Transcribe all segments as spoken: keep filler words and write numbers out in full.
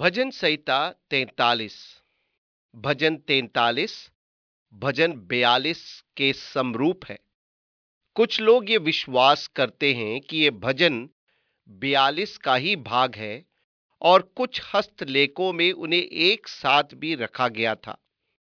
भजन संहिता तैंतालीस। भजन तैंतालीस भजन बयालीस के समरूप है। कुछ लोग ये विश्वास करते हैं कि ये भजन बयालीस का ही भाग है और कुछ हस्तलेखों में उन्हें एक साथ भी रखा गया था।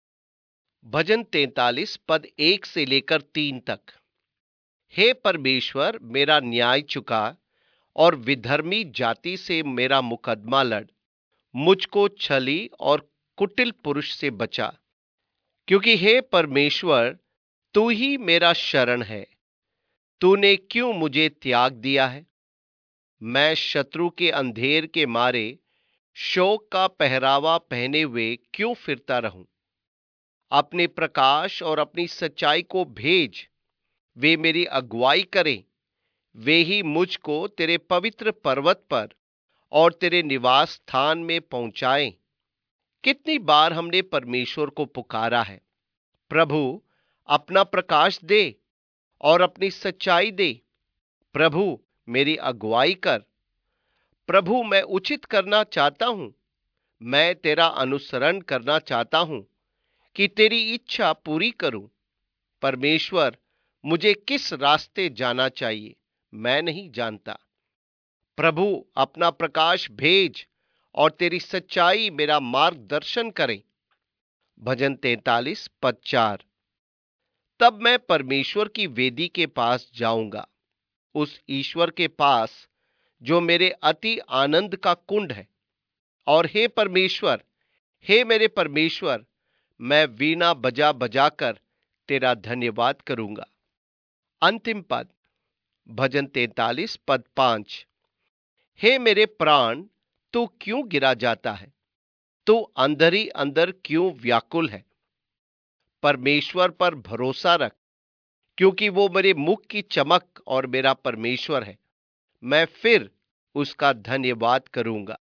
भजन तैंतालीस पद एक से लेकर तीन तक। हे परमेश्वर, मेरा न्याय चुका और विधर्मी जाति से मेरा मुकदमा लड़। मुझको छली और कुटिल पुरुष से बचा, क्योंकि हे परमेश्वर, तू ही मेरा शरण है। तूने क्यों मुझे त्याग दिया है? मैं शत्रु के अंधेर के मारे शोक का पहरावा पहने हुए क्यों फिरता रहूं? अपने प्रकाश और अपनी सच्चाई को भेज, वे मेरी अगुवाई करें। वे ही मुझको तेरे पवित्र पर्वत पर और तेरे निवास स्थान में पहुंचाएं। कितनी बार हमने परमेश्वर को पुकारा है, प्रभु अपना प्रकाश दे और अपनी सच्चाई दे। प्रभु मेरी अगुवाई कर। प्रभु मैं उचित करना चाहता हूं, मैं तेरा अनुसरण करना चाहता हूं कि तेरी इच्छा पूरी करूं। परमेश्वर, मुझे किस रास्ते जाना चाहिए, मैं नहीं जानता। प्रभु अपना प्रकाश भेज और तेरी सच्चाई मेरा मार्गदर्शन करें। भजन तैंतालीस पद चार। तब मैं परमेश्वर की वेदी के पास जाऊंगा, उस ईश्वर के पास जो मेरे अति आनंद का कुंड है। और हे परमेश्वर, हे मेरे परमेश्वर, मैं वीणा बजा बजा कर तेरा धन्यवाद करूंगा। अंतिम पद भजन तैंतालीस पद पांच। हे मेरे प्राण, तू क्यों गिरा जाता है? तू अंदर ही अंदर क्यों व्याकुल है? परमेश्वर पर भरोसा रख, क्योंकि वो मेरे मुख की चमक और मेरा परमेश्वर है। मैं फिर उसका धन्यवाद करूंगा।